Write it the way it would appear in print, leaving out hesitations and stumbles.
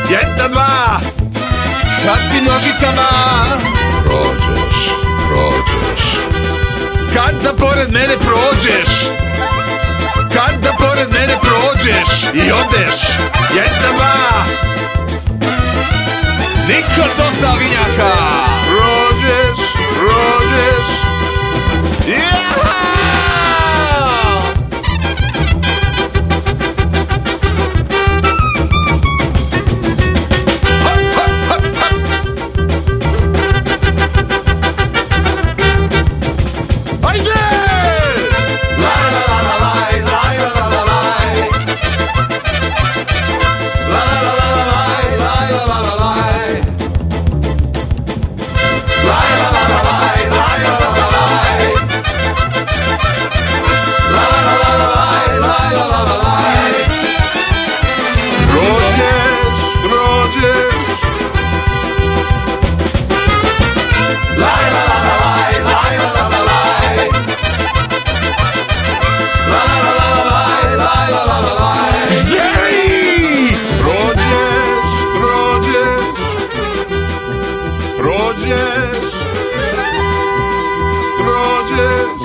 Jedna, dva, sad ti nožicama prođeš, prođeš. Kada pored mene prođeš, kada pored mene prođeš i odeš, jedna, dva, nikad dosta vinjaka. Prođeš, prođeš, jaha! Prođeš, prođeš,